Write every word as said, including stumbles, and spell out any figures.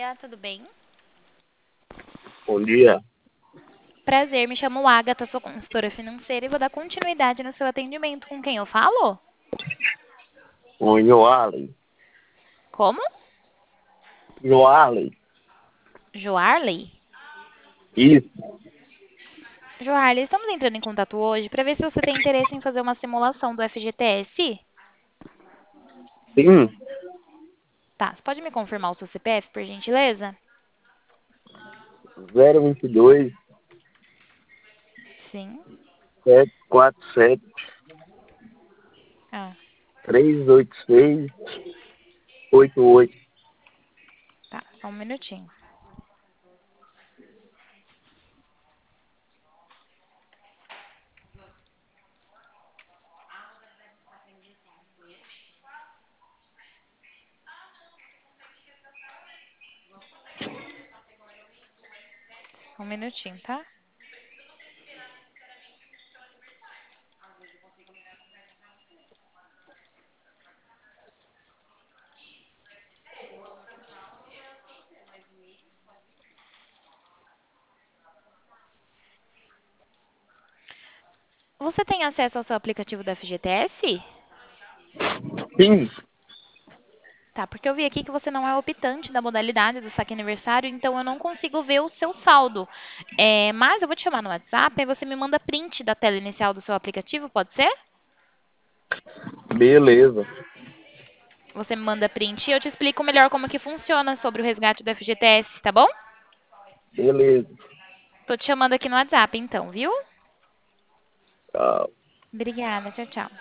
dia, tudo bem? Bom dia. Prazer, me chamo Agatha, sou consultora financeira e vou dar continuidade no seu atendimento. Com quem eu falo? O Joarley. Como? Joarley. Joarley? Isso. Joarley, estamos entrando em contato hoje para ver se você tem interesse em fazer uma simulação do F G T S. Sim. Tá, você pode me confirmar o seu C P F, por gentileza? zero vinte e dois, Sim. sete quatro sete, Ah, três oito seis, oito oito. tá, só um minutinho. Só um minutinho, tá? Você tem acesso ao seu aplicativo do F G T S? Sim. Tá, porque eu vi aqui que você não é optante da modalidade do saque aniversário, então eu não consigo ver o seu saldo. É, mas eu vou te chamar no WhatsApp, aí você me manda print da tela inicial do seu aplicativo, pode ser? Beleza. Você me manda print e eu te explico melhor como que funciona sobre o resgate do F G T S, tá bom? Beleza. Tô te chamando aqui no WhatsApp, então, viu? Tchau. Obrigada, tchau, tchau.